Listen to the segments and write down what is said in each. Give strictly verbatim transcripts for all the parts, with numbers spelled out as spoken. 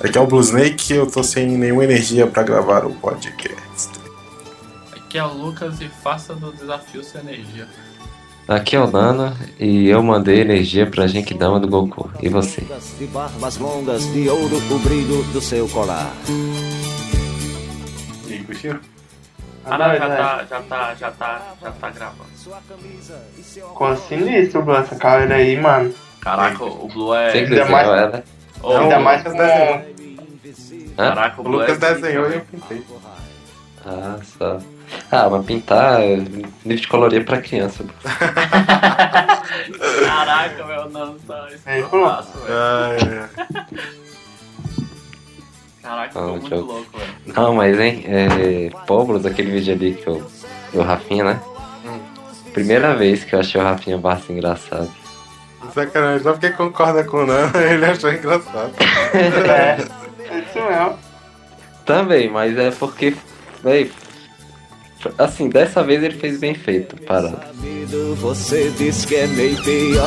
Aqui é o Blue Snake, eu tô sem nenhuma energia pra gravar o podcast. Aqui é o Lucas e faça do desafio sua energia. Aqui é o Nano e eu mandei energia pra Genkidama do Goku. E você? De barbas longas de ouro o brilho do seu colar. E aí, curtiu? Ah, não, já tá, já tá, já tá, já tá gravando. Ficou sinistro, Blue, essa câmera aí, mano. Caraca, o Blue é... Você que Ainda mais- desenhou ela? Ô, Ainda o- mais que desenhou. Caraca, o O Blue Lucas é... desenhou e eu pintei. Ah, só. Ah, mas pintar é livro de colorir pra criança. Caraca, meu, não, tá... Isso Aí, não pô. faço, velho. Ah, é. Caraca, ficou Ah, muito jogo. louco, velho. Não, mas hein, é. Pobros, aquele vídeo ali que eu. Do Rafinha, né? Hum. Primeira vez que eu achei o Rafinha Barça engraçado. Sacanagem, só porque concorda com o Nano, ele achou engraçado. É, é isso mesmo. Também, mas é porque. Véi, assim, dessa vez ele fez bem feito, parado. Sabido, você diz que é meio pior.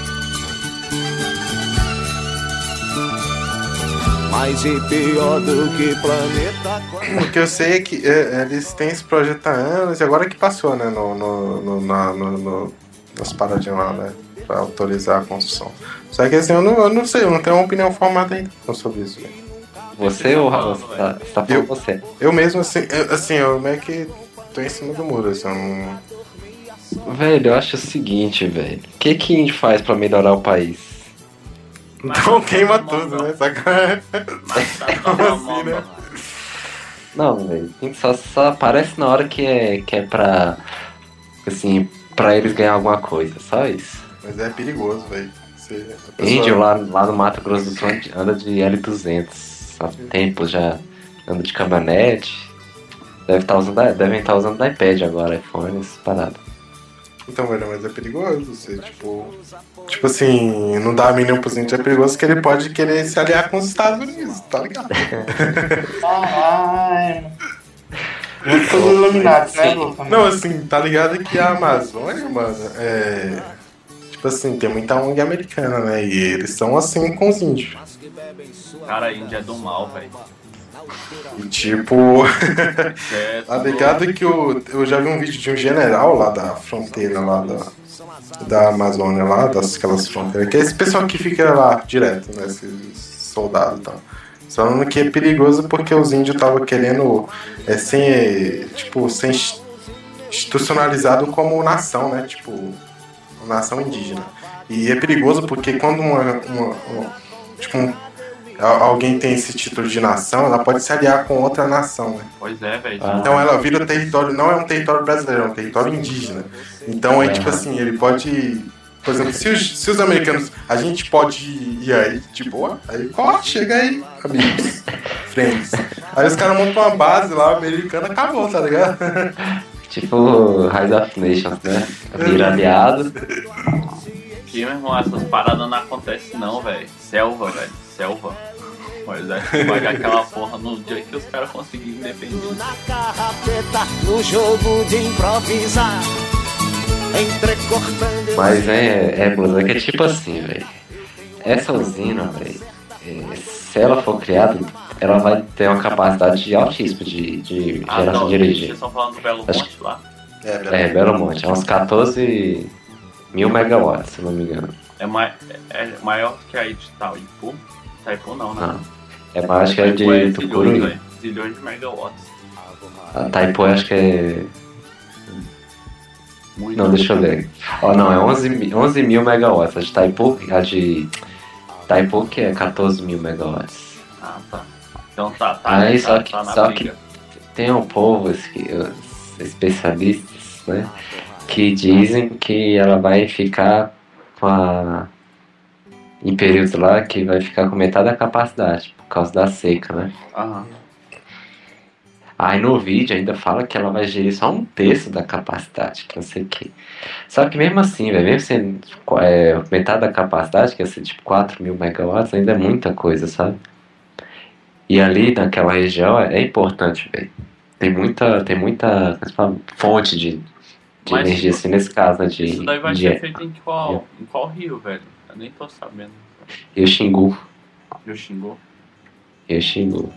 Mais e pior do que planeta. O que eu sei é que é, eles têm esse projeto há anos e agora que passou, né, no, no, no, na- no, no- nas paradinhas lá, né, pra autorizar a construção. Só que assim, eu não, eu não sei, eu não tenho uma opinião formada ainda sobre isso, velho. Você ou você tá, você tá falando Eu- você? Eu mesmo, assim, eu, assim, eu meio que tô em cima do muro, assim, eu não... Velho, eu acho o seguinte, velho. O que que a gente faz pra melhorar o país? Então queima tudo, né, sacanagem. Mas tá Como só assim, né? Não, velho. tem que Só, só aparece na hora que é, que é pra. Assim, pra eles ganhar alguma coisa. Só isso. Mas é perigoso, velho. Você- a pessoa- Índio lá, lá no Mato Grosso do Sul anda de L duzentos. Há tempo já anda de caminhonete. Deve tá usando, devem estar usando iPad agora, iPhone, essas paradas. Então, velho, mas é perigoso, você, tipo... Tipo assim, não dá a mínima pros índios, é perigoso que ele pode querer se aliar com os Estados Unidos, tá ligado? Caralho. Junto com os iluminados, né, Blue? Não, assim, tá ligado que a Amazônia, mano, é... Tipo assim, tem muita O N G americana, né? E eles são assim com os índios. Cara, a Índia é do mal, velho. E tipo... É, Tá tudo- ligado que eu, eu já vi um vídeo de um general lá da fronteira, lá da, da Amazônia, lá, das aquelas fronteiras, que é esse pessoal que fica lá direto, né, esses soldados e tal. Falando que é perigoso porque os índios estavam querendo é, ser, tipo, ser ins- institucionalizado como nação, né, tipo, nação indígena. E é perigoso porque quando uma, uma- uma- tipo, um- a- alguém tem esse título de nação, ela pode se aliar com outra nação, né? Pois é, velho. Ah. Então ela vira território, não é um território brasileiro, é um território indígena. Então é tipo assim, ele pode. Por exemplo, se os, se os americanos. A gente pode ir aí de boa, aí ó, chega aí, amigos, friends. Aí os caras montam uma base lá, americana, acabou, tá ligado? Tipo Rise of Nations, né? Vira aliado. Aqui, meu irmão, essas paradas não acontecem não, velho. Selva, velho. Selva. Mas é que vai aquela porra no dia que os caras conseguirem independência. Na carrapeta, no jogo de improvisar. Entrecortando. Mas é, é, Blusa, que é tipo assim, velho. Essa usina, velho, é, se ela for criada, ela vai ter uma capacidade altíssima de, de Ah, geração não, de vocês energia. estão falando do Belo Acho Monte lá? É, Belo Monte, é uns quatorze mil megawatts, se não me engano. É, mai é maior que a de Itaipu? Itaipu não, né? Não. É mais, acho que é Itaipu é de zilhões, Tucuruí. velho. Zilhões de megawatts. A Taipu acho que é. Muito. Não, deixa eu ver. Ó, não, é onze mi- onze mil megawatts. A de Taipu, a de Taipu que é quatorze mil megawatts. Ah, tá. Então tá, tá, Aí, tá, só que- tá na só briga. Tem um povo, os que- os especialistas, né, que dizem que ela vai ficar com a. Em períodos lá que vai ficar com metade da capacidade, por causa da seca, né? Aham. Aí no vídeo ainda fala que ela vai gerir só um terço da capacidade, que não sei o que. Só que mesmo assim, velho, mesmo sendo é, metade da capacidade, que ia ser tipo quatro mil megawatts, ainda é muita coisa, sabe? E ali naquela região é, é importante, velho. Tem muita, tem muita como é que fala? Fonte de, de Mas energia, isso- assim, nesse caso, né, de, Isso daí vai de ser feito em qual, em qual rio, velho? Eu nem tô sabendo. Rio Xingu. Rio Xingu. Yoshilua.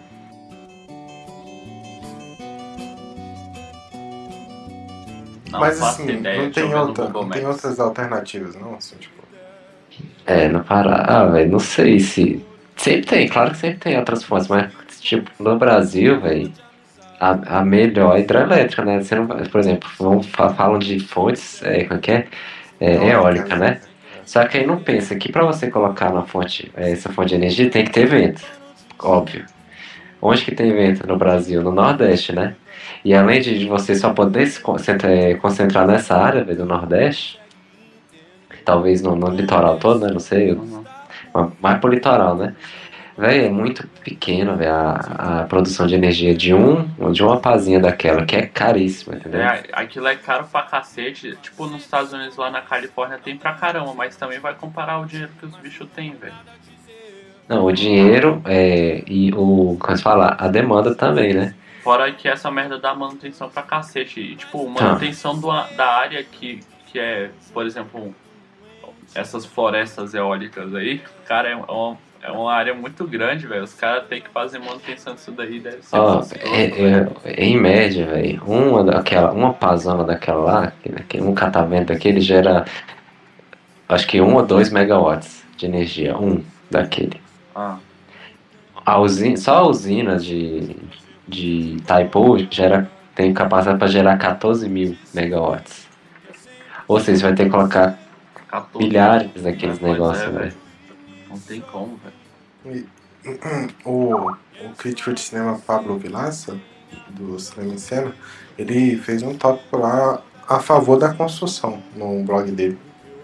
Não Mas faço assim, ideia, não deixa eu tem, ver no outra, Google não tem Maps. outras alternativas, não? Assim, tipo. É, no Pará. Ah, velho, não sei se. Sempre tem, claro que sempre tem outras fontes, mas, tipo, no Brasil, velho, a, a melhor é hidrelétrica, né? Você não, vai- por exemplo, vamos, fa- falam de fontes, é, como é que é? É, Eólica, eólica, né? né? Só que aí não pensa que para você colocar na fonte, é, essa fonte de energia tem que ter vento, óbvio. Onde que tem vento no Brasil? No Nordeste, né? E além de você só poder se concentrar, é, concentrar nessa área, velho, do Nordeste, talvez no, no litoral todo, né? Não sei, Uhum. mas mais pro litoral, né? Véi, é muito pequeno, véi, a, a produção de energia de um, de uma pazinha daquela, que é caríssima, entendeu? É, aquilo é caro pra cacete. Tipo, nos Estados Unidos, lá na Califórnia, tem pra caramba, mas também vai comparar o dinheiro que os bichos têm, velho. Não, o dinheiro é, e o, como se fala, a demanda também, né? Fora que essa merda dá manutenção pra cacete. E, tipo, manutenção do, da área que, que é, por exemplo, essas florestas eólicas aí, cara, é uma, é uma área muito grande, velho. Os caras têm que fazer manutenção disso daí, deve ser Ó, monstruoso, é, velho. é, é, em média, velho, uma daquela, uma pazona daquela lá, que- que um catavento daquele gera, acho que um ou dois megawatts de energia, um daquele. Ah, A usina, só a usina de, de Itaipu gera, tem capacidade para gerar quatorze mil megawatts. Ou seja, você vai ter que colocar quatorze. milhares daqueles Pois é, negócios, velho. velho. Não tem como, velho. E, o, o crítico de cinema Pablo Vilaça, do Cinema em Cena, ele fez um tópico lá a favor da construção no blog dele.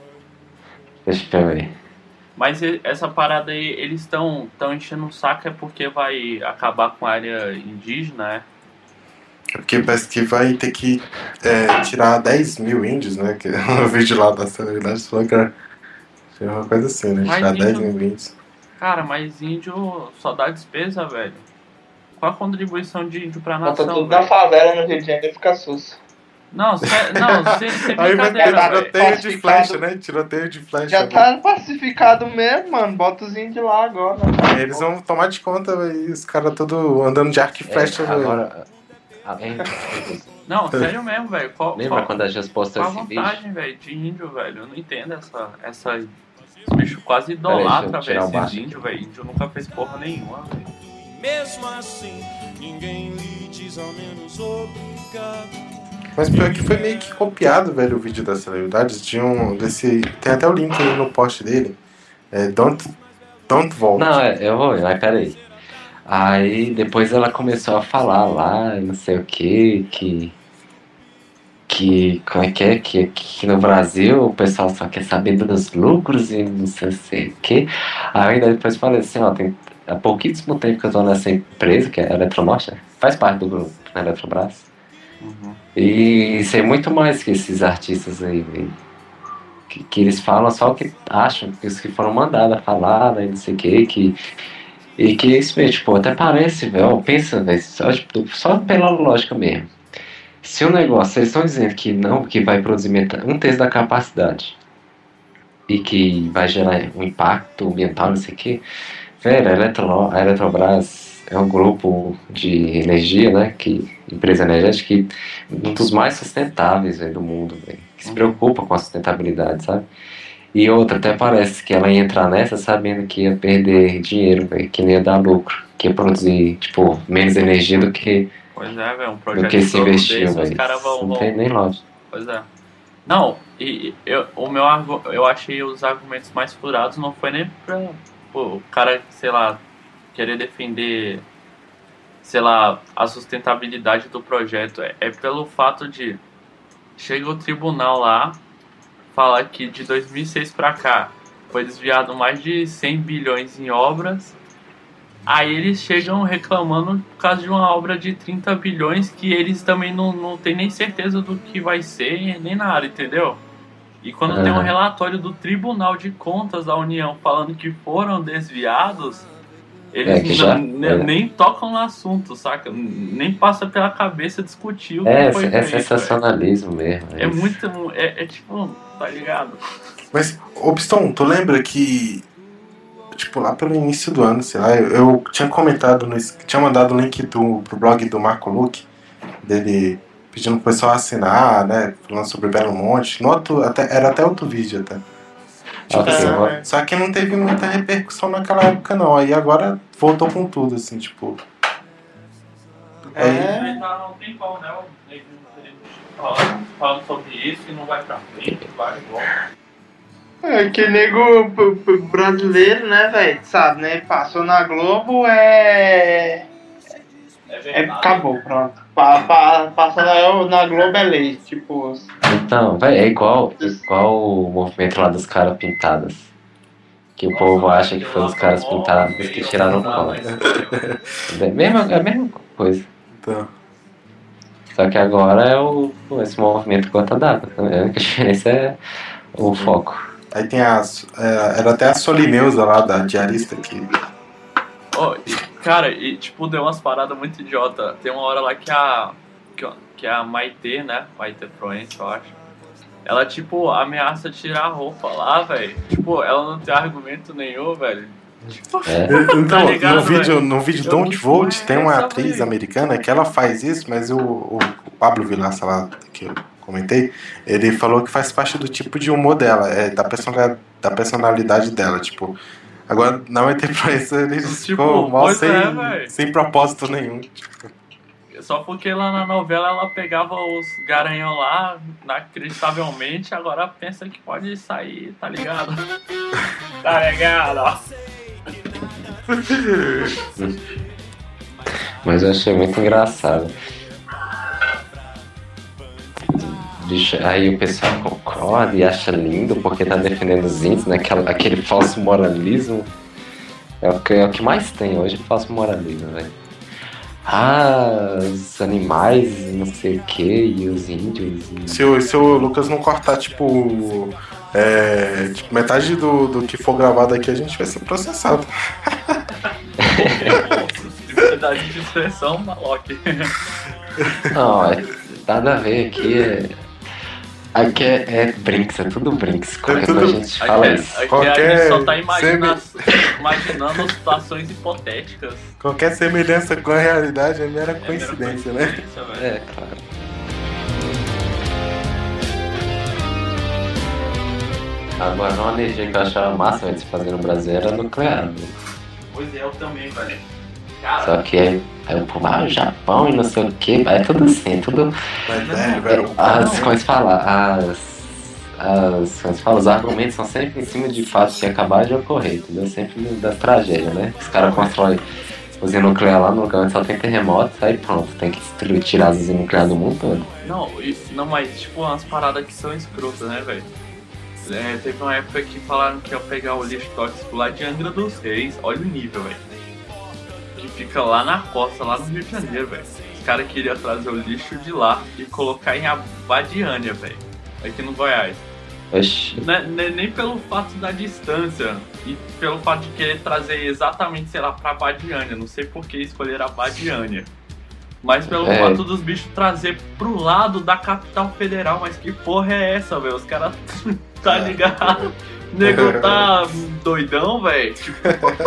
Deixa eu ver. Mas e- essa parada aí, eles estão tão enchendo o saco é porque vai acabar com a área indígena, é? É porque parece que vai ter que é, tirar dez mil índios, né? Que o vídeo lá da celebridade falou que era foi uma coisa assim, né? Mas Tirar dez índio- mil índios. Cara, mas índio só dá despesa, velho. Qual a contribuição de índio pra Bota nação, tudo na velho? favela no Rio de Janeiro e fica sus. Não, cê, não, sem, sem Aí vai ter brincadeira, velho. tiroteio de Pacificado. flecha, né? Tiroteio de flecha. Já né? tá pacificado mesmo, mano. Bota os índios lá agora. Aí eles vão tomar de conta, véio, e os caras tudo andando de arco e flecha. É, véio. agora, a- é, Não, sério mesmo, velho. Qual, lembra qual, quando a gente postou qual a esse vídeo? vantagem, velho, de índio, velho? Eu não entendo essa... essa... Os bichos quase Peraí, idolatra, deixa eu tirar velho, o baixo esses índios, velho. Índio nunca fez porra nenhuma, velho. Mesmo assim, ninguém lhe diz ao menos obrigado. Mas pior que foi meio que copiado, velho, o vídeo das celebridades. De um, desse, tem até o link aí no post dele. É Don't, don't Vote. Não, é, eu vou, mas peraí. Aí depois ela começou a falar lá, não sei o que, que. Que. Como é que é? Que, que no Brasil o pessoal só quer saber dos lucros e não sei, sei o que. Aí ainda depois falei assim, ó, tem há pouquíssimo tempo que eu tô nessa empresa, que é a Eletronorte, né? Faz parte do grupo, né, Eletrobras. Uhum. E sei muito mais que esses artistas aí, velho. Que, que eles falam só o que acham, que os que foram mandados a falar, né, não sei o que, que. E que isso mesmo, tipo, até parece, velho, pensa, velho, só, tipo, só pela lógica mesmo. Se o negócio, eles estão dizendo que não, que vai produzir meta- um terço da capacidade e que vai gerar um impacto ambiental, não sei o que, velho, a, Eletro, a Eletrobras é um grupo de energia, né, que, empresa energética, que um dos mais sustentáveis, véio, do mundo, véio, que se preocupa com a sustentabilidade, sabe? E outra, até parece que ela ia entrar nessa sabendo que ia perder dinheiro, véio, que não ia dar lucro, que ia produzir, tipo, menos energia do que, Pois é, velho, um do projeto que se todo investiu, desse, os velho. caras vão... Não vão- tem nem lógica. Pois é. Não, e e eu, o meu argu- eu achei os argumentos mais furados não foi nem pra pô, o cara, sei lá, querer defender, sei lá, a sustentabilidade do projeto. É, é pelo fato de chega o tribunal lá, fala que de dois mil e seis pra cá foi desviado mais de cem bilhões em obras. Aí eles chegam reclamando por causa de uma obra de trinta bilhões que eles também não, não tem nem certeza do que vai ser, nem nada, entendeu? E quando tem um Aham. relatório do Tribunal de Contas da União falando que foram desviados, É, eles que não- já- ne- é. nem tocam no assunto, saca? Nem passa pela cabeça discutir o que É, foi é feito, sensacionalismo mesmo. velho. É isso. muito... É, é tipo, tá ligado? Mas, ô Pistão, tu lembra que tipo, lá pelo início do ano, sei lá, eu, eu tinha comentado, no, tinha mandado o link do, pro blog do Marco Luque, dele pedindo pro pessoal assinar, né, falando sobre Belo Monte, no outro, até, era até outro vídeo até. Tipo Ok, assim, ó. só que não teve muita repercussão naquela época não, aí agora voltou com tudo, assim, tipo... É. Ele tá um tempão, né? O Neguinho falando, falando sobre isso e não vai pra frente, vai igual. É que nego p- p- brasileiro, né, velho? Sabe, né? Passou na Globo, é. É É, verdade. acabou, pronto. Pa, pa, passou na, na Globo é lei. Tipo, Então, véi, é igual, igual o movimento lá dos caras pintados. Que o Nossa, povo velho, acha que foi os lá caras tomou pintados meio que tiraram pesado, foto. mas- É a mesma, é a mesma coisa. Então, Só que agora é o, esse movimento gota d'água. A única diferença é o foco. aí tem as... É, era até a Solineusa lá, da diarista, que... Oh, e, cara, e tipo, deu umas paradas muito idiota. Tem uma hora lá que a. Que, que a Maitê, né? Maitê Proença, eu acho. Ela, tipo, ameaça tirar a roupa lá, velho. Tipo, ela não tem argumento nenhum, velho. Tipo, É. Então, ligado, no vídeo, velho? no vídeo Eu Don't não Vote conheço tem uma essa, atriz velho. americana que ela faz isso, mas o, o, o Pablo Vilaça lá, que eu comentei, ele falou que faz parte do tipo de humor dela, é, da, personalidade, da personalidade dela, tipo... Agora, não é ter pra isso, eles Tipo, ficou mal pois sem, é, velho. sem propósito nenhum. Só porque lá na novela ela pegava os garanhão lá, inacreditavelmente, agora pensa que pode sair, tá ligado? Tá ligado, ó. Mas eu achei muito engraçado. Bicho, aí o pessoal concorda e acha lindo porque tá defendendo os índios, né? Aquela, aquele falso moralismo. É o, que, é o que mais tem hoje, falso moralismo, velho. Ah, os animais, não sei o que, e os índios. E... Se o, se o Lucas não cortar, tipo, é, tipo, metade do, do que for gravado aqui, a gente vai ser processado. Liberdade de expressão, maloque. Não, é, nada a ver aqui. É, aqui é, é brinks, é tudo brinks. Quando tudo- a gente fala Aqui, isso. aqui a Qualquer gente só tá imaginando, semi- imaginando situações hipotéticas. Qualquer semelhança com a realidade é mera É mera coincidência, né? coincidência, velho. É, claro. Agora, uma energia que eu achava massa de se fazer no Brasil era nuclear. né? Pois é, eu também, velho. Cara, Só que aí, aí o povo, ah, o Japão e não sei o que, é tudo assim, tudo. Mas, velho, velho, As, como se fala, as, as, como se fala, os argumentos são sempre em cima de fatos que acabaram de ocorrer, entendeu? Sempre das tragédias, né? Os caras constroem usina nuclear lá no lugar onde só tem terremotos, aí pronto, tem que destruir, tirar as usinas nucleares do mundo todo. não, isso, não, mas tipo umas paradas que são escrotas, né, velho? É, teve uma época que falaram que ia pegar o lixo tóxico lá de Angra dos Reis, olha o nível, velho. Que fica lá na costa, lá no Rio de Janeiro, velho. Os caras queriam trazer o lixo de lá e colocar em Abadiânia, velho. Aqui no Goiás. Oxi, Não é- não é nem pelo fato da distância e pelo fato de querer trazer exatamente, sei lá, pra Abadiânia. Não sei por que escolher Abadiânia. Mas pelo É. fato dos bichos trazer pro lado da capital federal. Mas que porra é essa, velho? Os caras tá ligado? O nego tá doidão, velho. Tipo,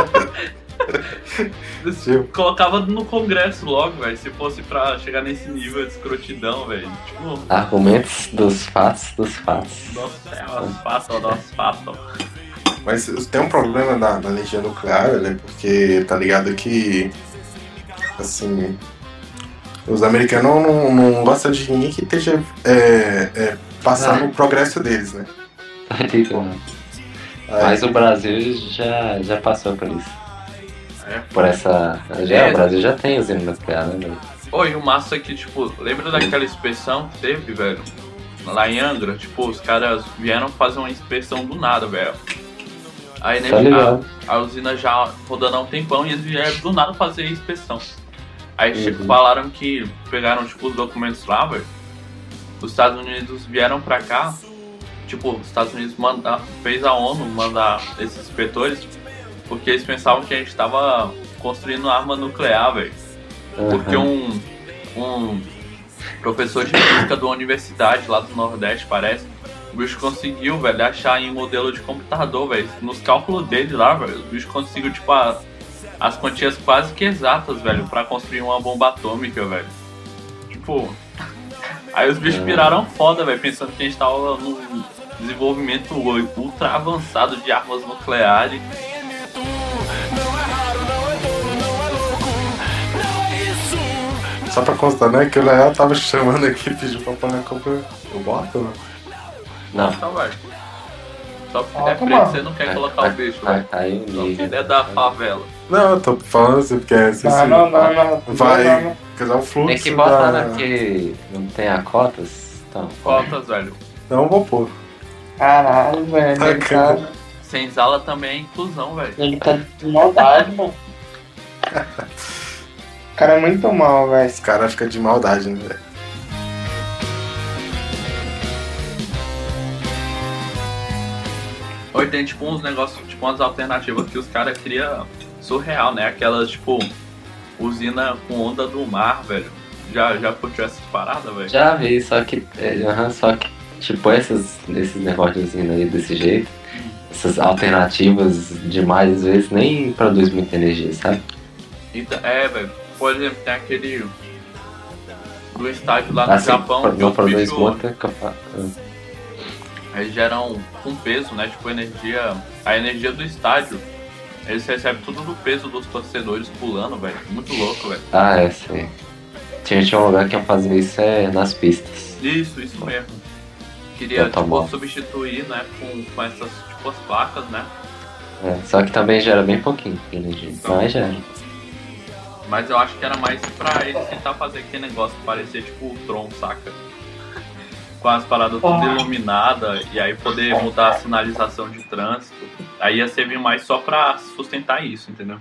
Tipo. colocava no Congresso logo, velho. Se fosse pra chegar nesse nível de escrotidão, velho. Tipo, argumentos dos fatos dos fatos. nossa, é umas fatos, nossa, fatos. Mas tem um problema na, na energia nuclear, né? Porque tá ligado que, assim, os americanos não, não gostam de ninguém que esteja é, é, passando o progresso deles, né? Tá ligado? Aí, Mas o Brasil já, já passou por isso. É, Por essa. Já, É. O Brasil já tem usina nuclear, né, velho? Oi, o massa é que, tipo, lembra daquela inspeção que teve, velho? Lá em Angra, tipo, os caras vieram fazer uma inspeção do nada, velho. Aí né, Tá ligado. a, a usina já rodando há um tempão e eles vieram do nada fazer a inspeção. Aí tipo, Uhum. falaram que pegaram, tipo, os documentos lá, velho. Os Estados Unidos vieram pra cá, tipo, os Estados Unidos manda, fez a ONU mandar esses inspetores, porque eles pensavam que a gente tava construindo arma nuclear, velho. Porque Aham. um, um professor de física de uma universidade lá do Nordeste, parece, bicho conseguiu, velho, achar em modelo de computador, velho. Nos cálculos dele lá, velho, o bicho conseguiu, tipo, a, as quantias quase que exatas, velho, pra construir uma bomba atômica, velho. Tipo... Aí os bichos viraram foda, velho, pensando que a gente tava num desenvolvimento ultra avançado de armas nucleares. Só pra constar, né? Que o Léo tava chamando aqui, pediu pra pôr na compra. Eu boto, né? Não. Então, velho. Só porque Ah, é preto, mano. você não quer colocar o bicho, Tá, velho. tá aí o Só porque nível. ele é da favela. Não, eu tô falando assim, porque é assim, Não, não, não, não. vai Não, não. casar o fluxo Tem que botar da... naquele. Não tem a cotas? Então. Cotas, velho. Não, eu vou pôr. Caralho, velho. Tá, Ele tá, Sem zala também é inclusão, velho. ele tá de maldade, mano. O cara é muito mal, velho. Os caras ficam de maldade, né, velho? Ou tem tipo uns negócios, tipo umas alternativas que os caras criam surreal, né? Aquelas tipo usina com onda do mar, velho. Já, já curtiu essas paradas, velho? Já vi, só que. É, aham, só que, tipo, esses, esses negócios aí desse jeito, essas alternativas demais, às vezes nem produz muita energia, sabe? Então, é, velho. Por exemplo, tem aquele do estádio lá no Assim, Japão, que não os produz bichos muita capa- eles geram com peso, né? Tipo, energia. A energia do estádio. Eles recebem tudo do peso dos torcedores pulando, velho. Muito louco, velho. Ah, é, sim. Tinha, tinha um lugar que eu fazia isso é nas pistas. Isso, isso mesmo. Queria, Já tá tipo, bom. substituir, né, com, com essas, tipo, as placas, né? É, só que também gera bem pouquinho de energia. Mas gera. Mas eu acho que era mais pra eles tentar fazer aquele negócio parecer, tipo, o Tron, saca? Com as paradas tudo iluminadas, e aí poder mudar a sinalização de trânsito. Aí ia servir mais só pra sustentar isso, entendeu?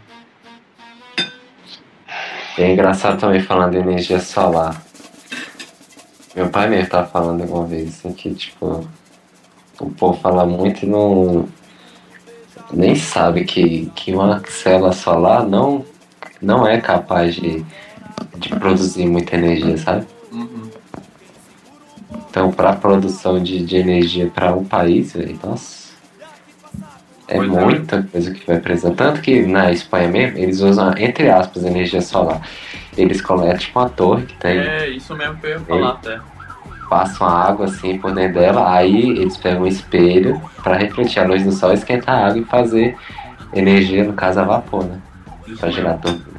É engraçado também falando de energia solar. Meu pai mesmo tava falando alguma vez assim que, tipo, o povo fala muito e não. Nem sabe que, que uma célula solar não, não é capaz de, de produzir muita energia, sabe? Uhum. Então, para a produção de, de energia para um país, véio, nossa, é Pois é. muita coisa que vai precisar. Tanto que na Espanha mesmo, eles usam, entre aspas, energia solar. Eles coletam tipo uma torre que tem, É, isso mesmo que eu ia falar até. passam a água assim por dentro dela, aí eles pegam um espelho para refletir a luz do sol, esquentar a água e fazer energia, no caso a vapor, né? Isso Para gerar mesmo. tudo.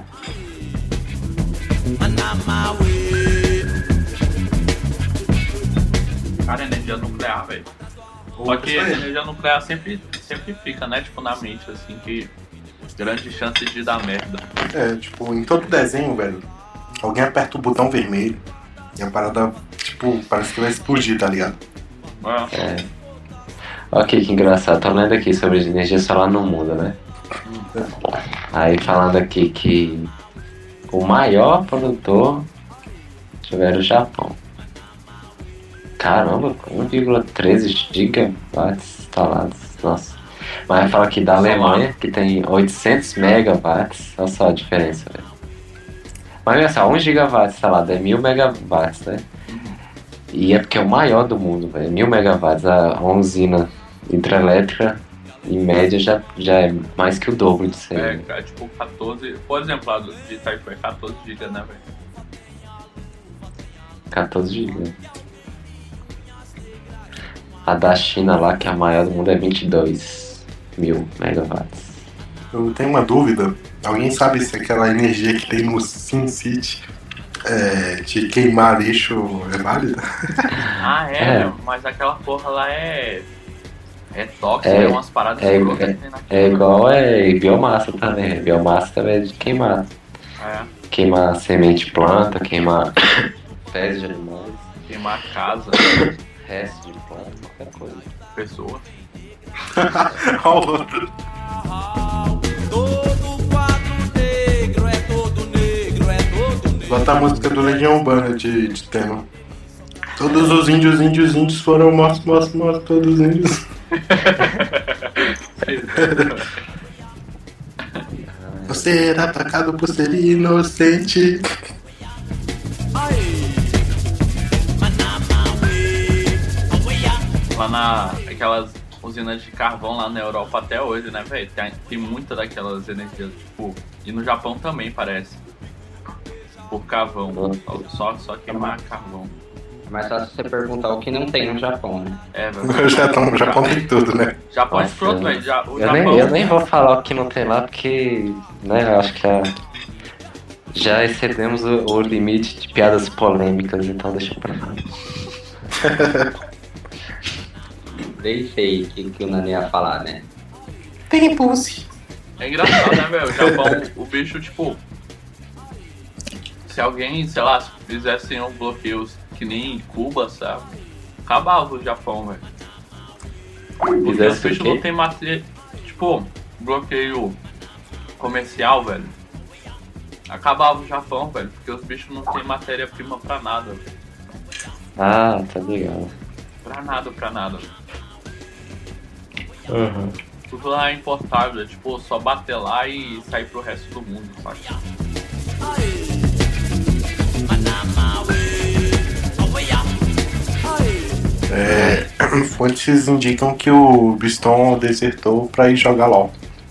Cara, energia nuclear, velho. Só que a energia nuclear sempre, sempre fica, né? Tipo, na mente, assim, que grandes chances de dar merda. É, tipo, em todo desenho, velho, alguém aperta o botão vermelho e a parada, tipo, parece que vai explodir, tá ligado? É. Ok, que engraçado. Tô lendo aqui sobre energia solar no mundo, né? Aí falando aqui que o maior produtor tiver o Japão. Caramba, um vírgula treze gigawatts instalados. Nossa. Mas fala aqui da Alemanha, que tem oitocentos megawatts. Olha só a diferença, velho. Mas olha só, um gigawatt instalado é mil megawatts, né? E é porque é o maior do mundo, velho. mil megawatts. A uma usina hidrelétrica, em média, já, já é mais que o dobro disso aí. É, é tipo quatorze. Por exemplo, a de Itaipu é quatorze gigas, né, velho? quatorze gigas. A da China lá, que é a maior do mundo, é vinte e dois mil megawatts. Eu tenho uma dúvida. Alguém sabe se aquela energia que tem no SimCity é, de queimar lixo é válida? Ah, é, É. mas aquela porra lá é. É tóxica, É, é umas paradas é, escrotas é, que tem naquilo. É igual é biomassa também. Biomassa também é de queimar. É, Queimar semente de planta, queimar fezes de animais, queimar a casa, restos de planta, qualquer coisa. pessoa. Olha o outro. Todo quadro negro é todo negro, é todo negro. Bota a música do Legião Urbana de, de tema. Todos os índios, índios, índios foram mortos, mortos, mortos, todos os índios. Você era atacado por ser inocente. Lá lá na... aquelas usinas de carvão lá na Europa até hoje, né, velho? Tem, tem muita daquelas energias, tipo... E no Japão também, parece. Por carvão. Só, só queimar carvão. Mas só se você perguntar o que não tem no Japão, né? É, velho. O Japão, o Japão tem tudo, né? Japão é Nossa, escroto, eu- velho. Já- O Eu Japão... nem, eu nem vou falar o que não tem lá, porque, né, eu acho que a- já excedemos o, o limite de piadas polêmicas, então deixa pra lá. Deixa aí o que, que o Nani ia falar, né? Tem pussy. É engraçado, né, velho? O Japão, o bicho, tipo... Se alguém, sei lá, fizesse um bloqueio que nem Cuba, sabe? Acabava o Japão, velho. Porque os Fizesse o bichos quê? não tem matéria... Tipo, bloqueio comercial, velho. Acabava o Japão, velho. Porque os bichos não tem matéria-prima pra nada, velho. Ah, tá legal. Pra nada, pra nada. Uhum. Tudo lá é importável, é tipo, só bater lá e sair pro resto do mundo, sabe? É, fontes indicam que o Biston desertou pra ir jogar LOL.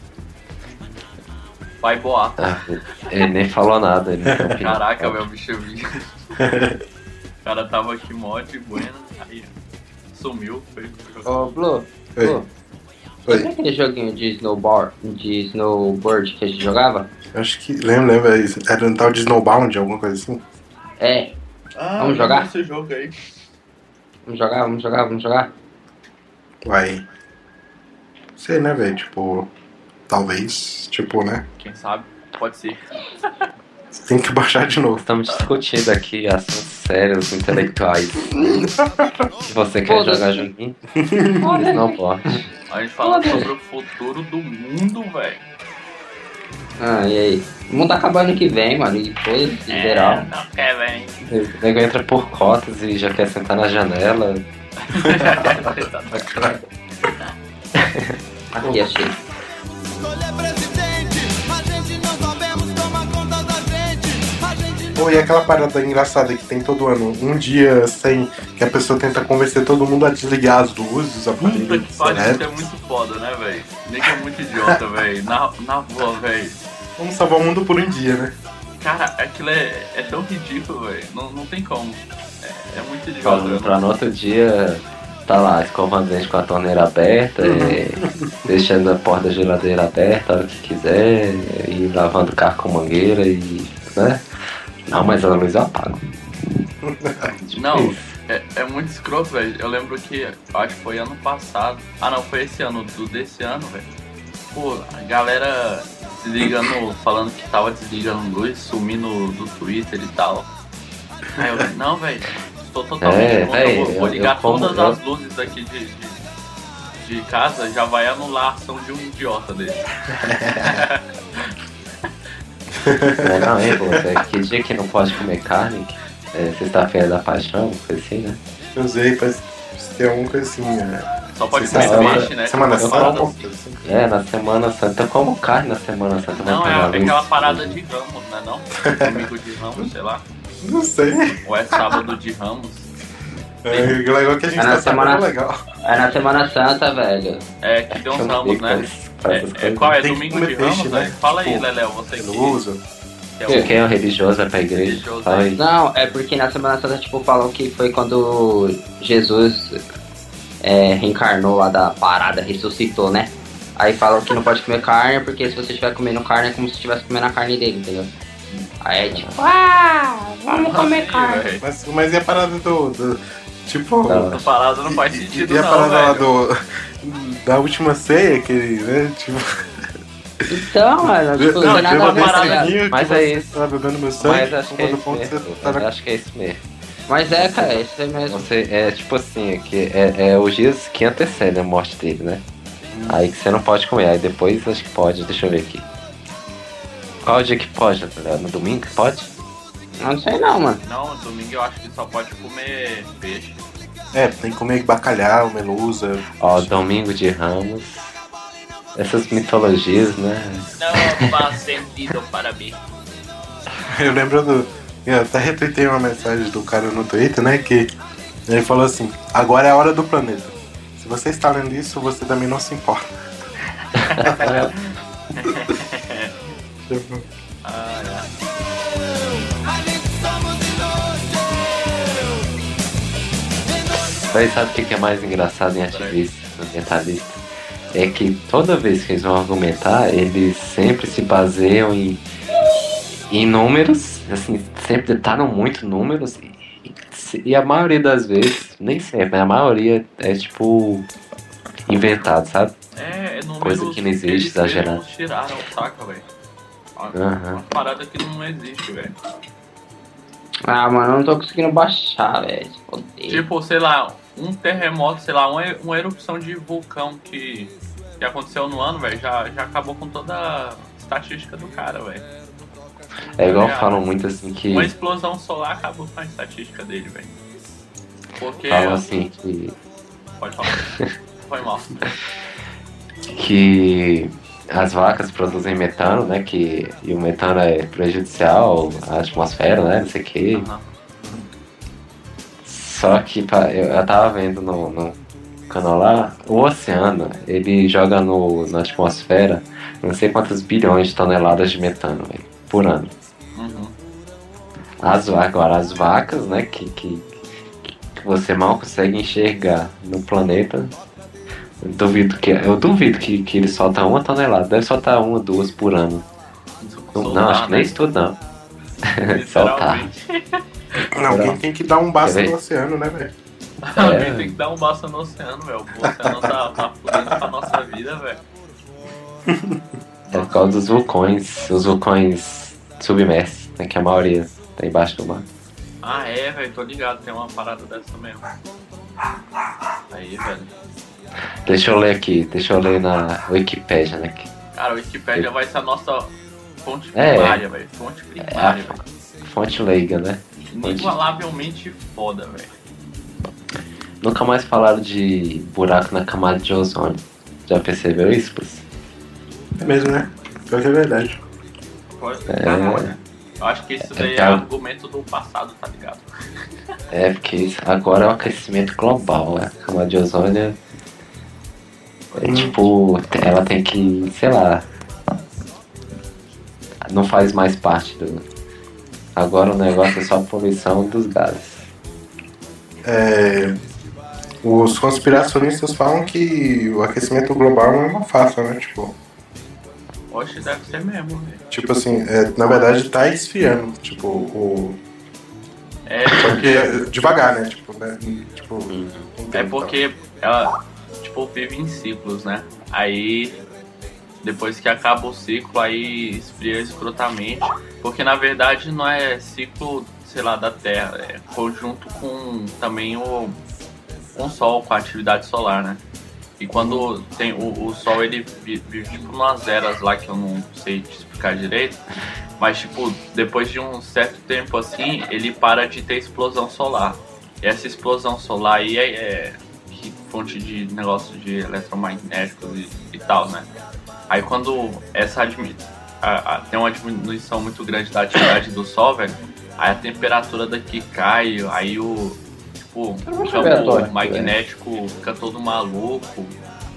Vai boato. Ah, ele nem falou nada. Ele não tem opinião. Caraca, meu bicho eu vi. O cara tava aqui mó de bueno, aí sumiu, foi jogar. Ô, Blue, Oi. Blue, Oi. lembra aquele joguinho de snowboard, de snowboard que a gente jogava? Acho que. Lembra, lembra? isso? Era um tal de Snowbound, alguma coisa assim? É, Ah, Vamos jogar? esse jogo aí. vamos jogar, vamos jogar, vamos jogar. Vai. Sei, né, velho? Tipo. Talvez. Tipo, né? Quem sabe? Pode ser. Tem que baixar de novo. Estamos discutindo aqui assuntos sérios, intelectuais. Se você quer Foda-se. jogar joguinho, isso não pode. A gente fala sobre o futuro do mundo, velho. Ah, e aí? O mundo tá acabando ano que vem, mano, e foda-se, em geral. não quer, velho. O nego entra por cotas e já quer sentar na janela. Aqui, achei. Escolher presidente, a gente não sabemos tomar conta da gente. A gente Pô, e aquela parada engraçada que tem todo ano, um dia sem que a pessoa tenta convencer todo mundo a desligar as luzes, os Puta aparelhos que pariu, isso é elétricos. muito foda, né, velho? Nego é muito idiota, velho. Na, na boa, velho. Vamos salvar o mundo por um dia, né? Cara, aquilo é, é tão ridículo, velho. Não, não tem como. É, é muito idiota. Falando eu pra não- no outro dia, tá lá, escovando dente com a torneira aberta, é, deixando a porta da geladeira aberta a hora que quiser, e lavando o carro com mangueira e. né? Não, mas a luz eu apago. Tipo Não, isso. é, é muito escroto, velho. Eu lembro que, eu acho que foi ano passado. Ah, não, foi esse ano, do desse ano, velho. Pô, a galera desligando, falando que tava desligando luz, sumindo do Twitter e tal. Aí eu, não, velho, estou totalmente É, contra. véi, eu vou, vou eu- ligar eu como- todas eu- as luzes daqui de, de, de casa, já vai anular a ação de um idiota desse. É, não, hein, você, que dia que não pode comer carne? É, sexta-feira da paixão, coisa assim, né? Eu usei pra ter alguma coisa assim, né? Só pode Semana- comer semana- peixe, né? Semana Uma Santa, parada alguma assim. coisa assim. É, na Semana Santa eu como carne na Semana Santa. Não, vai é, pegar é luz. aquela parada de Ramos, né não? Domingo de Ramos, sei lá. Não sei. Ou é sábado de Ramos. É legal que a gente É na tá sabendo semana- legal. É na Semana Santa, velho. É, que tem uns Eu não ramos, sei né? quais- quais essas É, é, coisas. qual é? Tem que Domingo comer de peixe, Ramos, né? né? Fala aí, Tipo, Leléo, você que, Eu uso. que é o... Quem é o religioso vai pra igreja? Religioso, Fala aí. Não, é porque na Semana Santa, tipo, falam que foi quando Jesus é, reencarnou lá da parada, ressuscitou, né? Aí falam que não pode comer carne, porque se você estiver comendo carne é como se estivesse comendo a carne dele, entendeu? Aí é tipo, ah, vamos comer Assim, carne. velho. Mas, mas e a parada do. do- tipo. Não. Essa parada não faz E, sentido e a não, parada lá velho. do. Da última ceia, aquele, né? Tipo. Então, mano, tipo, não, Não, tem nada tipo, a uma ver, parada- tá ligado? vinho que Mas você é isso. tá bebendo meu sangue. Mas acho que é tomando isso ponto, mesmo. você tá na- Eu acho que é isso mesmo. Mas é, cara, é isso aí mesmo. Você, é tipo assim, é que é, é os dias que antecedem a morte dele, né? Aí que você não pode comer, aí depois acho que pode, deixa eu ver aqui. Qual o dia que pode, Léo? No domingo que pode? Não sei não, mano. Não, domingo eu acho que só pode comer peixe. É, tem que comer bacalhau, melusa. Ó, domingo de Ramos. Essas mitologias, né? Não faz sentido para mim. Eu lembro do. Eu até retuitei uma mensagem do cara no Twitter, né? Que ele falou assim: agora é a hora do planeta. Se você está lendo isso, você também não se importa. Ah, é. Mas sabe o que que é mais engraçado em ativista, ambientalista? É que toda vez que eles vão argumentar, eles sempre se baseiam em, em números, assim, sempre detalham muito números, e, e a maioria das vezes, nem sempre, mas a maioria é tipo inventado, sabe? É, é números Coisa que não existe, eles exagerado. mesmos tiraram, saca, velho? Uma, Aham. uma parada que não existe, velho. Ah, mano, eu não tô conseguindo baixar, velho. Odeio. Tipo, sei lá, um terremoto, sei lá, uma, uma erupção de vulcão que, que aconteceu no ano, velho, já, já acabou com toda a estatística do cara, velho. É igual ligado? falam muito assim que. Uma explosão solar acabou com a estatística dele, velho. Porque. Falam assim que. Pode falar. Foi mal. que as vacas produzem metano, né? Que, e o metano é prejudicial à atmosfera, né? Não sei o que. Aham. Só que pá, eu, eu tava vendo no, no canal lá, o oceano, ele joga no, na atmosfera não sei quantas bilhões de toneladas de metano, véio, por ano. Uhum. As, agora, as vacas, né? Que, que, que você mal consegue enxergar no planeta. Eu duvido que, eu duvido que, que ele solta uma tonelada. Deve soltar uma, duas por ano. Não, Soltar, não, acho que nem né? isso tudo não. Soltar. Literalmente. Alguém tem que dar um basta Quer ver? no oceano, né, velho? Alguém tem que dar um basta no oceano, velho. O oceano tá, tá fudendo com a nossa vida, velho. É por causa dos vulcões, os vulcões submersos, né, que a maioria tá embaixo do mar. Ah, é, velho, tô ligado, tem uma parada dessa mesmo. Aí, velho. Deixa eu ler aqui, deixa eu ler na Wikipédia, né? que Cara, a Wikipédia vai ser a nossa fonte É. primária, velho. Fonte É a primária, velho. fonte leiga, né? Inigualavelmente foda, velho. Nunca mais falaram de buraco na camada de ozônio. Já percebeu isso, Bruce? É mesmo, né? Pior que é verdade. Pode É. ficar, né? Eu acho que isso daí é É, argumento do passado, tá ligado? É, porque isso agora é o aquecimento global, né? A camada de ozônio é, é tipo, ela tem que, sei lá, não faz mais parte do. Agora o negócio é só a poluição dos gases. É, os conspiracionistas falam que o aquecimento global não é uma farsa, né? Tipo, Oxe, deve ser mesmo, velho. tipo assim, é, na verdade tá esfriando. Tipo, o. É, Só que é devagar, né? Tipo, né? Tipo, um é tempo, porque ela, tipo, vive em ciclos, né? Aí, depois que acaba o ciclo, aí esfria escrotamente. Porque, na verdade, não é ciclo, sei lá, da Terra. É conjunto com também o, com o Sol, com a atividade solar, né? E quando tem o, o Sol, ele vi- vive, tipo, umas eras lá que eu não sei te explicar direito. Mas, tipo, depois de um certo tempo, assim, ele para de ter explosão solar. E essa explosão solar aí é, é que fonte de negócio de eletromagnéticos e, e tal, né? Aí quando essa admi- a- a- tem uma diminuição muito grande da atividade do Sol, velho, aí a temperatura daqui cai, aí o, tipo, o campo aleatório, magnético fica todo maluco.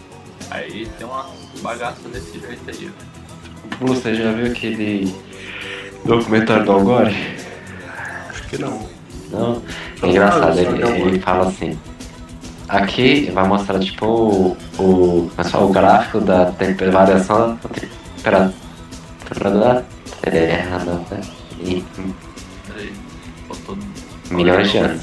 Aí tem uma bagaça desse jeito aí, velho. Você já viu aquele documentário do Al Gore? Acho que não. Não? É engraçado, ele, ele fala assim. Aqui vai mostrar tipo o, o, mas só o gráfico da temper- variação da temperatura da Terra, né? Em Peraí, botou no- milhões de anos.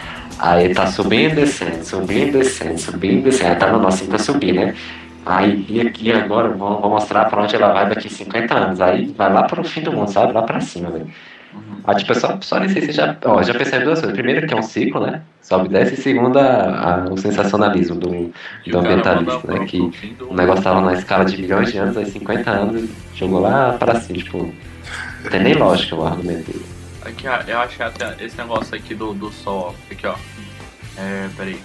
Aí tá subindo, descendo, subindo, descendo, subindo, descendo. Aí tá no nosso tá subindo, né? Aí e aqui agora vou, vou mostrar pra onde ela vai daqui cinquenta anos. Aí vai lá pro fim do mundo, sabe? Lá pra cima, velho. Uhum. Ah, tipo, é só, só nem sei se já, ó, já percebe duas coisas. Primeiro que é um ciclo, né? Sobe e desce. E segundo, a, a- o sensacionalismo do, E do o cara ambientalista, manda né? pro- Que pro fim do- o negócio tava na escala de milhões de anos, aí cinquenta anos ele jogou lá pra cima, tipo. Não tem nem lógica o argumento dele. Aqui, ó, eu achei até esse negócio aqui do, do Sol, ó. Aqui, ó. É, peraí.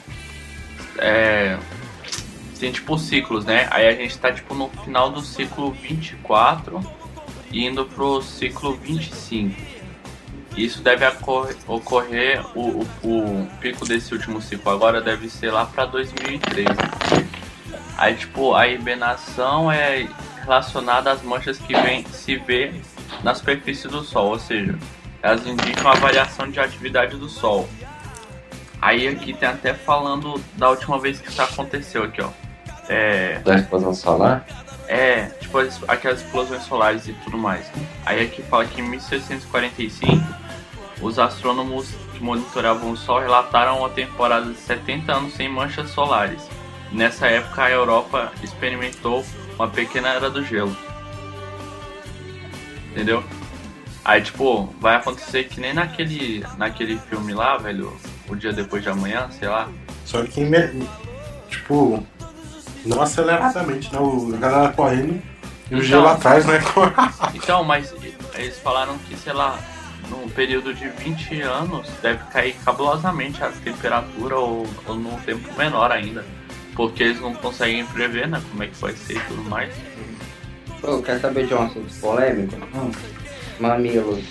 É. Tem tipo ciclos, né? Aí a gente tá tipo no final do ciclo vinte e quatro e indo pro ciclo vinte e cinco. Isso deve ocorrer, ocorrer o, o, o pico desse último ciclo agora deve ser lá pra dois mil e treze. Aí, tipo, a hibernação é relacionada às manchas que vem, se vê na superfície do Sol, ou seja, elas indicam a variação de atividade do Sol. Aí aqui tem até falando da última vez que isso aconteceu aqui, ó. É... Da explosão solar? É, tipo as, aquelas explosões solares e tudo mais. Aí aqui fala que em mil seiscentos e quarenta e cinco, os astrônomos que monitoravam o Sol relataram uma temporada de setenta anos sem manchas solares. Nessa época, a Europa experimentou uma pequena era do gelo. Entendeu? Aí, tipo, vai acontecer que nem naquele, naquele filme lá, velho, O Dia Depois de Amanhã, sei lá. Só que, tipo, não aceleradamente, né? O galera correndo e o Então, gelo atrás, né? Então, mas eles falaram que, sei lá, num período de vinte anos deve cair cabulosamente a temperatura ou, ou num tempo menor ainda. Porque eles não conseguem prever, né, como é que vai ser e tudo mais. Pô, quer saber de um assunto polêmico? Hum. Mamilos.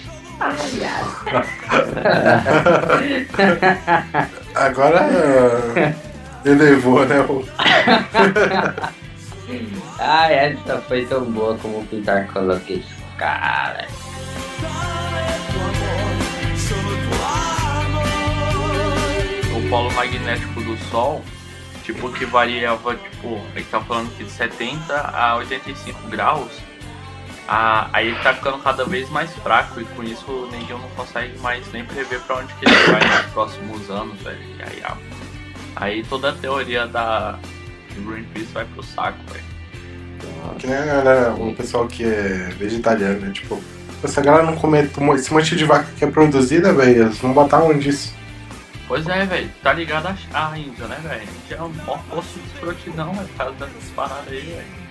Agora elevou, né? O... Ai, essa foi tão boa como o Pintar coloquei isso, cara. O polo magnético do Sol, tipo, que variava, tipo, ele tá falando que de setenta a oitenta e cinco graus, a, aí ele tá ficando cada vez mais fraco e com isso ninguém não consegue mais nem prever pra onde que ele vai nos próximos anos, velho. E aí, a, aí toda a teoria da Greenpeace vai pro saco, velho. Que nem a galera, o pessoal que é vegetariano, né? Tipo, essa galera não come esse monte de vaca que é produzida, velho, eles vão botar onde isso? Pois é, velho, tá ligado a, a Índia, né, velho? A Índia é um maior posto de escrotidão, velho, por causa dessas paradas aí,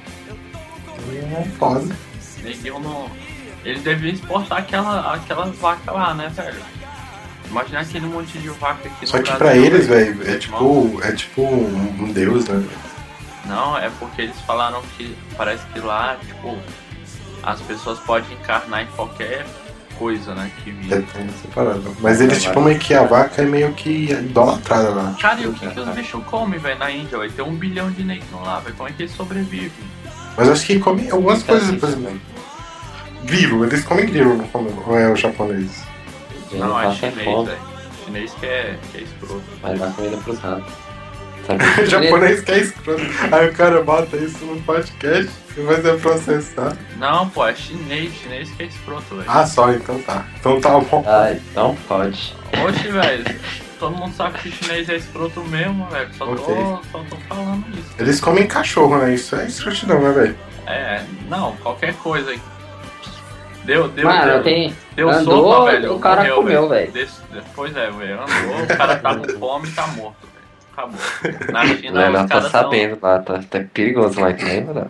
velho. É foda. Neguinho não. Eles deviam exportar aquela, aquelas vacas lá, né, velho? Imagina aquele monte de vaca aqui Só no que Brasil, pra eles, velho, é irmão. tipo, é tipo um um deus, né? Não, é porque eles falaram que parece que lá, tipo, as pessoas podem encarnar em qualquer coisa, né, que É, vive. tem essa parada. Mas eles, tipo, meio que a vaca é meio que idolatrada lá. Cara, e o que, que os bichos comem, velho, na Índia, velho? Tem um bilhão de negros lá, velho. Como é que eles sobrevivem? Mas acho que comem algumas coisas, por exemplo. Grilo, eles comem grilo, não comem, ou é o japonês? Não, é faço chinês, fome. velho. Chinês que é, que é escroto. Vai dar comida pros ratos. O japonês que é escroto. Aí o cara bota isso no podcast e vai ser processado. Não, pô, é chinês, chinês que é escroto, velho. Ah, só, então tá. Então tá bom. Ah, então pode. Oxe, velho, todo mundo sabe que chinês é escroto mesmo, velho. Só tô, Ok. só tô falando isso. Eles comem cachorro, né? Isso é escrotidão, né, velho? É, não, qualquer coisa. Deu, deu, Mano, deu. tem. Deu andou, sopa, velho. o cara morreu, comeu, velho. Des- Pois é, velho. Andou, o cara tá com fome e tá morto, velho. Acabou. Na O China, Leonardo os tá caras tão... sabendo lá, tá, tá perigoso lá, que lembra?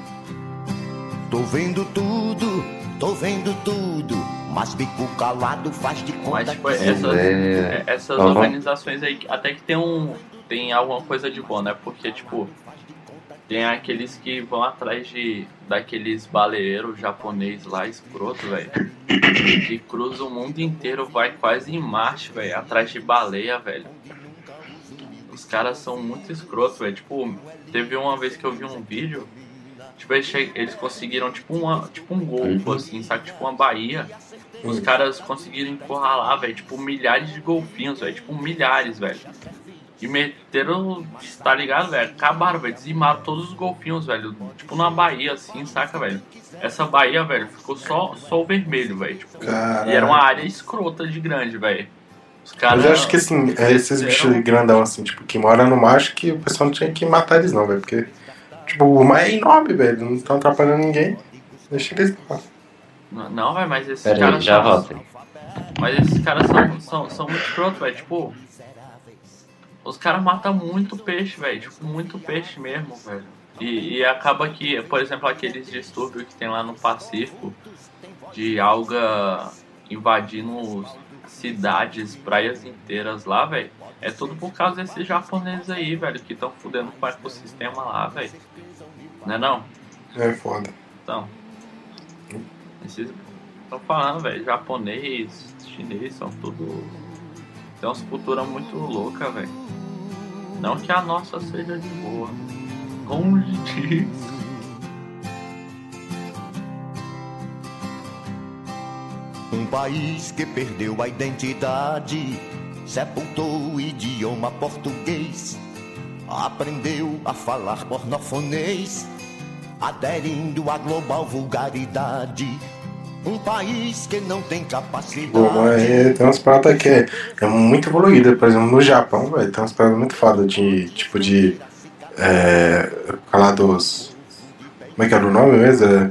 Tô vendo tudo, tô vendo tudo, mas bico calado faz de conta Mas, tipo, que essas, É. essas Uhum. organizações aí, até que tem um... Tem alguma coisa de bom, né? Porque, tipo... Tem aqueles que vão atrás de... Daqueles baleeiros japonês lá, escroto, velho. Que cruza o mundo inteiro, vai quase em Marte, velho. Atrás de baleia, velho. Os caras são muito escrotos, velho. Tipo, teve uma vez que eu vi um vídeo. Tipo, eles, che- eles conseguiram, tipo, uma, tipo um golfo, assim, sabe? Tipo uma baía. Os caras conseguiram encurralar, velho, tipo, milhares de golfinhos, velho. Tipo, milhares, velho. E meteram, tá ligado, velho? Acabaram, velho. Dizimaram todos os golfinhos, velho. Tipo, numa baía, assim, saca, velho? Essa baía, velho, ficou só, só o vermelho, velho. Tipo, Caralho. e era uma área escrota de grande, velho. Os caras... Mas eu acho que assim, é esses bichos grandão assim, tipo, que moram no mar, acho que o pessoal não tinha que matar eles não, velho. Porque, tipo, o mar é enorme, velho. Não estão atrapalhando ninguém. Deixa eles lá. Não, não, velho, mas esses Pera aí, caras já são... volto. Mas esses caras são, são, são muito escrotos, velho. Tipo, os caras matam muito peixe, velho. Tipo, muito peixe mesmo, velho. E, e acaba que, por exemplo, aqueles distúrbios que tem lá no Pacífico, de alga invadindo cidades, praias inteiras lá, velho. É tudo por causa desses japoneses aí, velho, que estão fudendo com o ecossistema lá, velho. Não é não? É foda. Então, esses tô falando, velho, japonês, chinês, são tudo... Tem umas culturas muito loucas, velho. Não que a nossa seja de boa. Longe disso. Um país que perdeu a identidade, sepultou o idioma português, aprendeu a falar pornofonês, aderindo à global vulgaridade. Um país que não tem capacidade. Bom, mas tem umas paradas que é, é muito evoluída. Por exemplo, no Japão, velho, tem umas paradas muito foda de, tipo, de... É... Falar dos... Como é que era o nome mesmo? É,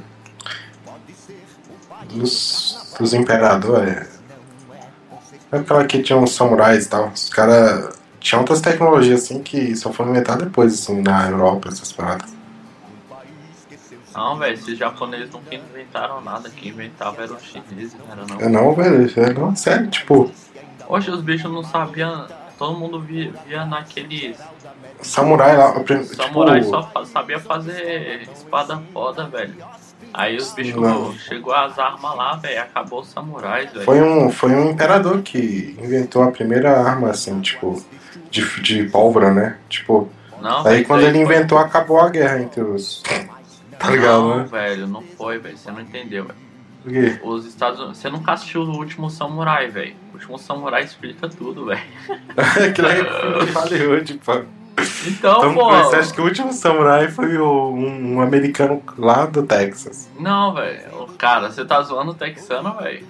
dos, dos imperadores. É. É aquela que tinha uns samurais e tal. Os caras tinham outras tecnologias, assim, que só foram inventadas depois, assim, na Europa, essas paradas. Não, velho, esses japoneses nunca inventaram nada. Quem inventava eram os chineses, não era não. É não, velho, é não, sério, tipo... Hoje os bichos não sabiam... Todo mundo via, via naqueles... Samurai lá... Tipo, samurai só fa- sabia fazer espada foda, velho. Aí os bichos... Não. Chegou as armas lá, velho, acabou os samurais, velho. Foi um, foi um imperador que inventou a primeira arma, assim, tipo... De, de pólvora, né? Tipo... Não, aí velho, quando isso ele foi- inventou, acabou a guerra entre os... Tá ligado, Não, né? velho, não foi, velho. Você não entendeu, velho. Por quê? Os Estados Unidos... Você nunca assistiu o Último Samurai, velho. O Último Samurai explica tudo, velho. Aquilo aí foi Hollywood, pô. Então, Então, pô... você acha que o último samurai foi o- um, um americano lá do Texas? Não, velho. Cara, você tá zoando o texano, velho.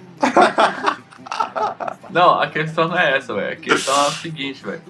Não, a questão não é essa, velho. A questão é a seguinte, velho.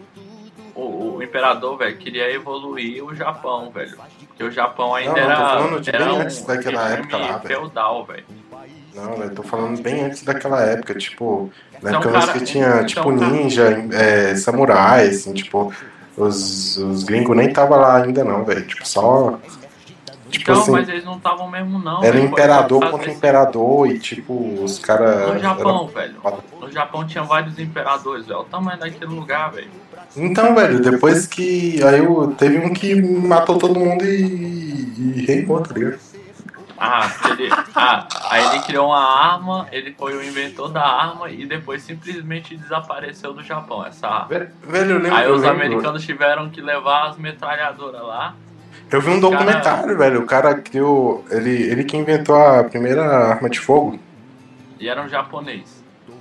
O, o imperador, velho, queria evoluir o Japão, velho. Porque o Japão ainda Não, não, tô era, falando de era bem um antes daquela regime época lá, velho. feudal, velho. Não, velho, tô falando bem antes daquela época, tipo, na Então, época cara, que tinha, então, tipo, cara- ninja, é, samurai, assim, tipo, os, os gringos nem tava lá ainda não, velho, tipo, só, tipo Então, assim, mas eles não estavam mesmo, não. era velho. imperador Foi contra fazer- imperador e, tipo, os caras... No Japão, velho. No Japão tinha vários imperadores, velho. Olha o tamanho daquele lugar, velho. Então, velho, depois que, aí eu, teve um que matou todo mundo e, e reinou, tá ligado? Ah, ele, ah, aí ele criou uma arma, ele foi o inventor da arma e depois simplesmente desapareceu do Japão, essa arma. Velho, velho, eu lembro, Aí eu os lembro. americanos tiveram que levar as metralhadoras lá. Eu vi um Os documentário, cara- velho. O cara criou. Ele, ele que inventou a primeira arma de fogo. E era um japonês.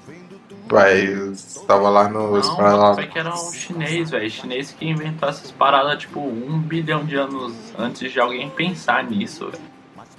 Vai, tava lá nos. Não, pra lá. foi que era um chinês, velho. Chinês que inventou essas paradas, tipo, um bilhão de anos antes de alguém pensar nisso, velho.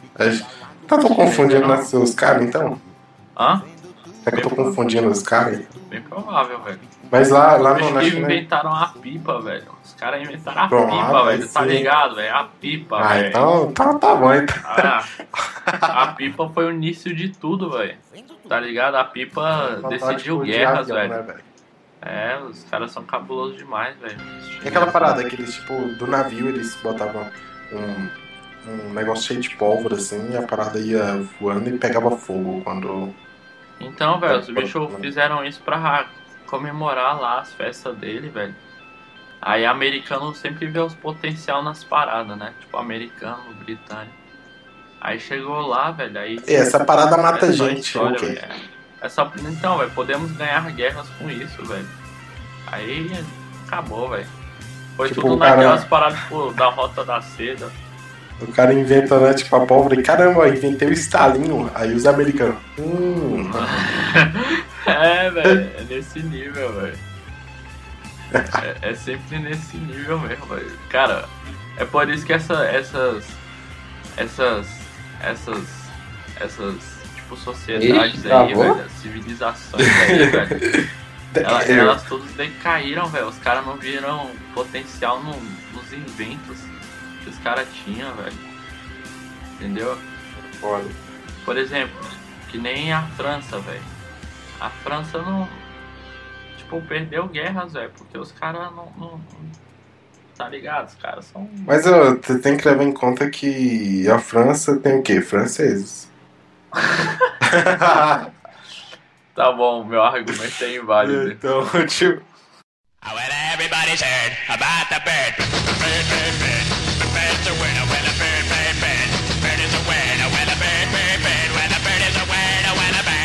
Tá, tô confundindo os seus caras, então? Hã? Será que eu tô confundindo os caras? Bem provável, velho. Mas lá, lá Os no. que Na China. inventaram a pipa, velho. Os caras inventaram a Pronto, pipa, ah, velho. Tá sim. ligado, velho? A pipa, Ah, velho. então tá, tá bom, então. Ah, a pipa foi o início de tudo, velho. Tá ligado? A pipa decidiu Tipo, de guerras, avião, velho. né, velho? É, os caras são cabulosos demais, velho. E aquela parada que eles, tipo, do navio eles botavam um, um negócio cheio de pólvora assim e a parada ia voando e pegava fogo quando. Então, velho, os bichos fizeram isso pra comemorar lá as festas dele, velho. Aí americano sempre vê os potencial nas paradas, né? Tipo, americano, britânico. Aí chegou lá, velho, aí... E essa parada mata essa gente, história, ok. velho. Essa... Então, velho, podemos ganhar guerras com isso, velho. Aí acabou, velho. Foi Tipo, tudo o cara- naquelas paradas, tipo, da Rota da Seda. O cara inventa, né, tipo, a pólvora e caramba, inventei o estalinho. Aí os americanos. Hum. É, velho, é nesse nível, velho. É, é sempre nesse nível mesmo, velho. Cara, é por isso que essa, essas. Essas. Essas. Essas. Tipo, sociedades Ixi, aí, travou? velho. Civilizações aí, velho. Elas, Eu- elas todas decaíram, velho. Os caras não viram potencial no- nos inventos que os caras tinham, velho. Entendeu? Olha. Por exemplo, que nem a França, velho. A França não. Tipo, perdeu guerras, velho, porque os caras não, não. Tá ligado? Os caras são. Mas ó, você tem que levar em conta que a França tem o quê? Franceses. Tá bom, meu argumento é inválido. Então, tipo. Well, everybody's heard about the bird. Bird, bird, bird. The bird's a winner when a bird, bird, bird. Bird is a winner when a bird, bird, bird. When a bird is a winner when a bird.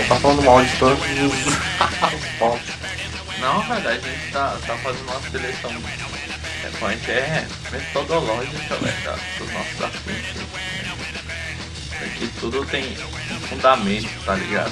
tá falando mal de todos os pontos. Não, velho, a gente tá, tá fazendo uma seleção. É, a gente é metodológica, velho, da- dos nossos assuntos. Aqui tudo tem um fundamento, tá ligado?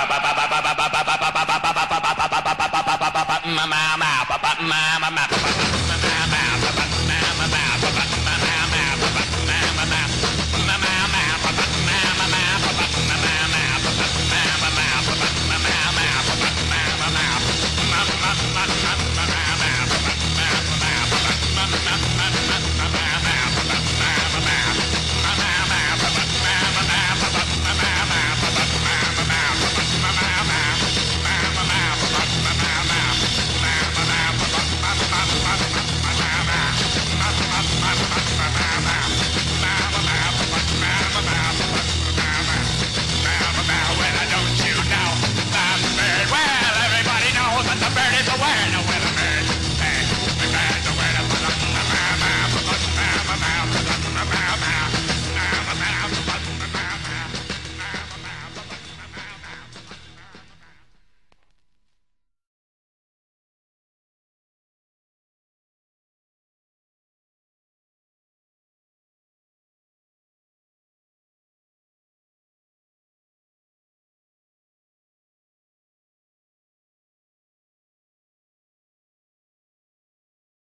Mama, mama, mama, mama, mama.